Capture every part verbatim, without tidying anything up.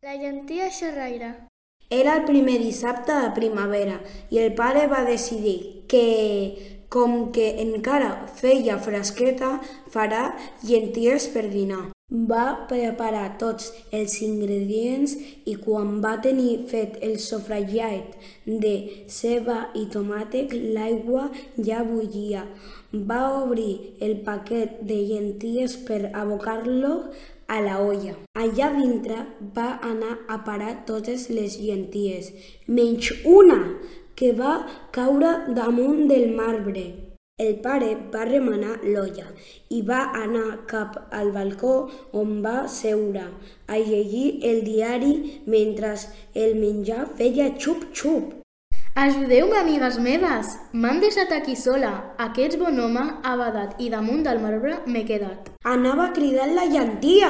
La llentia xerraire. Era el primer dissabte de primavera i el pare va decidir que, com que encara feia fresqueta, farà llenties per dinar. Va preparar tots els ingredients i quan va tenir fet el sofregit de ceba i tomàquet, l'aigua ja bullia. Va obrir el paquet de llenties per abocar-lo a la olla. Allà dintre va anar a parar totes les llenties, menys una, que va caure damunt del marbre. El pare va remenar l'olla i va anar cap al balcó on va seure a llegir el diari mentre el menjar feia xup-xup. Ajudeu-me, amigues meves! M'han deixat aquí sola. Aquest bon home ha badat i damunt del marbre m'he quedat. Anava cridant la llentia.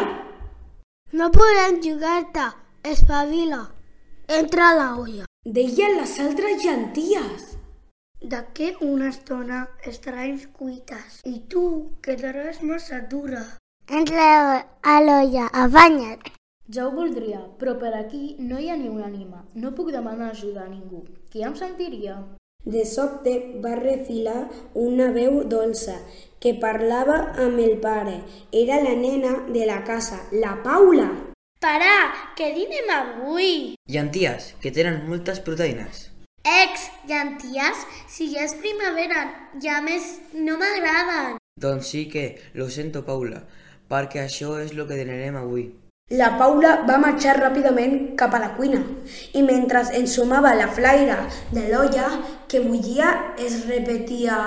No podrem jugar-te. Espavila. Entra a la olla. Deien les altres llenties. D'aquí una estona estaràs cuites i tu quedaràs massa dura. Entra a l'olla, afanya't. Ja ho voldria, però per aquí no hi ha ni una ànima. No puc demanar ajuda a ningú. Qui em sentiria? De sobte va refilar una veu dolça que parlava amb el pare. Era la nena de la casa, la Paula. Pare, què dinem avui? Llenties, que tenen moltes proteïnes. Ex, llenties, si ja és primavera, ja més no m'agraden. Doncs sí que, lo sento, Paula, perquè això és el que dinarem avui. La Paula va marxar ràpidament cap a la cuina i mentre ensumava la flaire de l'olla que bullia es repetia: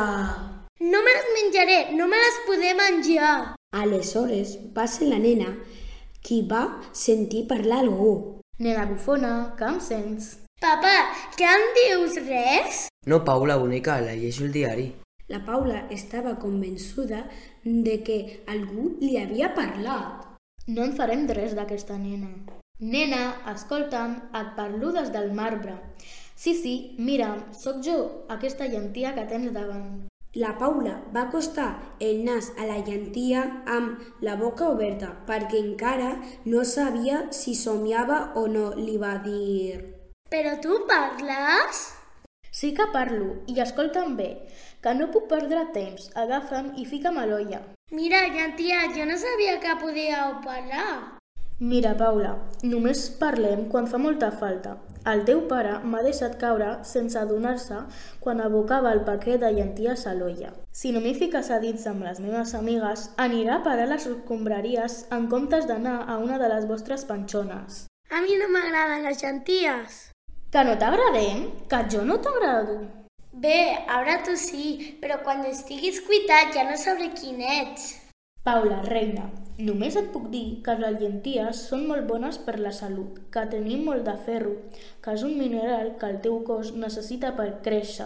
No me les menjaré, no me les podré menjar. Aleshores va ser la nena qui va sentir parlar algú. Nena bufona, que em sents? Papa, què em dius, res? No, Paula, bonica, llegeixo el diari. La Paula estava convençuda de que algú li havia parlat. No en farem res d'aquesta nena. Nena, escolta'm, et parlo des del marbre. Sí, sí, mira'm, sóc jo, aquesta llentia que tens davant. La Paula va acostar el nas a la llentia amb la boca oberta perquè encara no sabia si somiava o no. Li va dir: Però tu parles? Sí que parlo, i escolta'm bé, que no puc perdre temps. Agafa'm i fica'm a l'olla. Mira, llentia, jo no sabia que podíeu parlar. Mira, Paula, només parlem quan fa molta falta. El teu pare m'ha deixat caure sense adonar-se quan abocava el paquet de llenties a l'olla. Si no m'hi fiques a dins amb les meves amigues, anirà a parar les escombraries en comptes d'anar a una de les vostres panxones. A mi no m'agraden les llenties. Que no t'agradem? Que jo no t'agrado? Bé, ara tu sí, però quan estiguis cuitat ja no sabré quin ets. Paula, reina, només et puc dir que les llenties són molt bones per la salut, que tenim molt de ferro, que és un mineral que el teu cos necessita per créixer,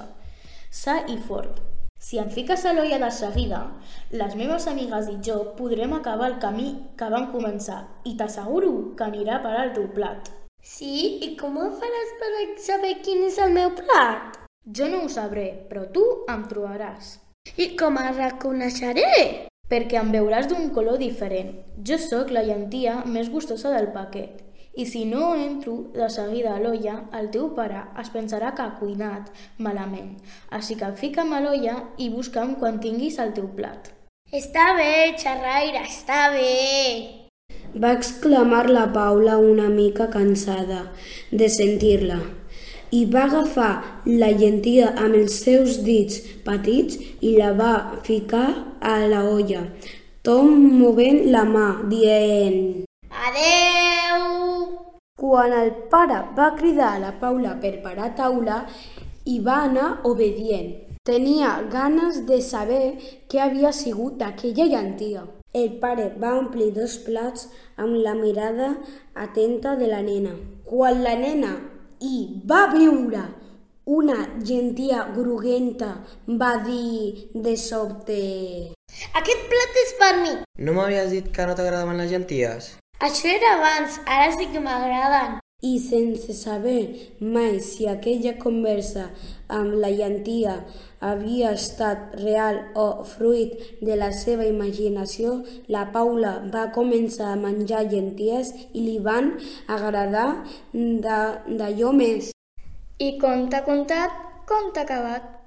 sa i fort. Si em fiques a l'olla de seguida, les meves amigues i jo podrem acabar el camí que vam començar i t'asseguro que anirà a parar el teu plat. Sí? I com ho faràs per saber quin és el meu plat? Jo no ho sabré, però tu em trobaràs. I com el reconeixeré? Perquè em veuràs d'un color diferent. Jo sóc la llentia més gustosa del paquet. I si no entro de seguida a l'olla, el teu pare es pensarà que ha cuinat malament. Així que fica'm a l'olla i busca'm quan tinguis el teu plat. Està bé, xerraire, està bé. Va exclamar la Paula una mica cansada de sentir-la. I va agafar la llentia amb els seus dits petits i la va ficar a la olla, tot movent la mà, dient: Adeu! Quan el pare va cridar a la Paula per parar taula, hi va anar obedient. Tenia ganes de saber què havia sigut d'aquella llentia. El pare va omplir dos plats amb la mirada atenta de la nena. Quan la nena i va viure una llentia groguenta, va dir de sobte: Aquest plat és per mi. No m'havies dit que no t'agradaven les llenties? Això era abans, ara sí que m'agraden. I sense saber mai si aquella conversa amb la llentia havia estat real o fruit de la seva imaginació, la Paula va començar a menjar llenties i li van agradar d'allò més. I conte contat, conte acabat.